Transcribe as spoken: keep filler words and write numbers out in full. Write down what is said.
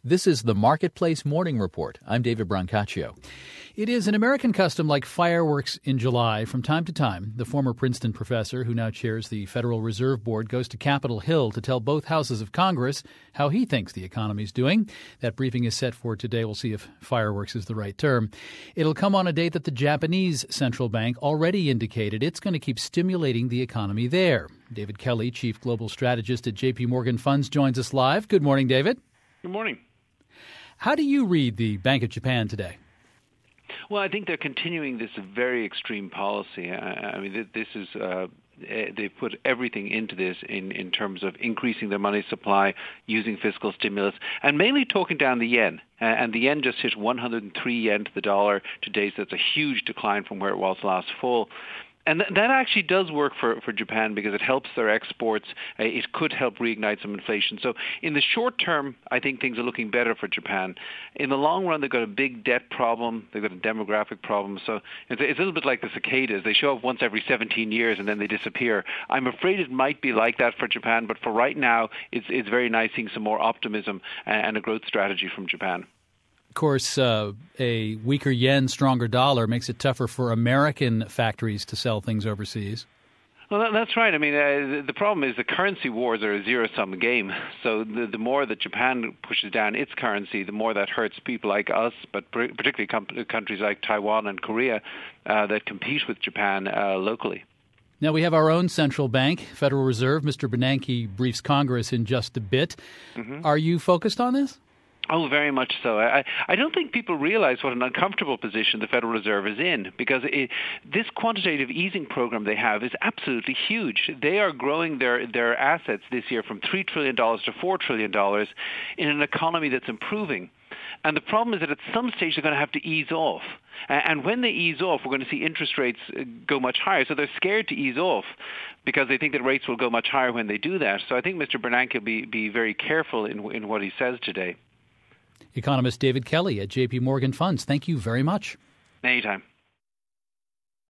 This is the Marketplace Morning Report. I'm David Brancaccio. It is an American custom like fireworks in July. From time to time, the former Princeton professor, who now chairs the Federal Reserve Board, goes to Capitol Hill to tell both houses of Congress how he thinks the economy's doing. That briefing is set for today. We'll see if fireworks is the right term. It'll come on a date that the Japanese central bank already indicated it's going to keep stimulating the economy there. David Kelly, chief global strategist at J P Morgan Funds, joins us live. Good morning, David. Good morning. How do you read the Bank of Japan today? Well, I think they're continuing this very extreme policy. I, I mean, this is uh, they've put everything into this in, in terms of increasing their money supply, using fiscal stimulus, and mainly talking down the yen. Uh, and the yen just hit one hundred three yen to the dollar today, so that's a huge decline from where it was last fall. And th- that actually does work for, for Japan because it helps their exports. Uh, it could help reignite some inflation. So in the short term, I think things are looking better for Japan. In the long run, they've got a big debt problem. They've got a demographic problem. So it's, it's a little bit like the cicadas. They show up once every seventeen years and then they disappear. I'm afraid it might be like that for Japan. But for right now, it's, it's very nice seeing some more optimism and, and a growth strategy from Japan. Of course, uh, a weaker yen, stronger dollar makes it tougher for American factories to sell things overseas. Well, that, that's right. I mean, uh, the problem is the currency wars are a zero-sum game. So the, the more that Japan pushes down its currency, the more that hurts people like us, but particularly com- countries like Taiwan and Korea uh, that compete with Japan uh, locally. Now, we have our own central bank, Federal Reserve. Mister Bernanke briefs Congress in just a bit. Mm-hmm. Are you focused on this? Oh, very much so. I, I don't think people realize what an uncomfortable position the Federal Reserve is in because it, this quantitative easing program they have is absolutely huge. They are growing their, their assets this year from three trillion dollars to four trillion dollars in an economy that's improving. And the problem is that at some stage they're going to have to ease off. And when they ease off, we're going to see interest rates go much higher. So they're scared to ease off because they think that rates will go much higher when they do that. So I think Mister Bernanke will be, be very careful in, in what he says today. Economist David Kelly at J P Morgan Funds, thank you very much. Anytime.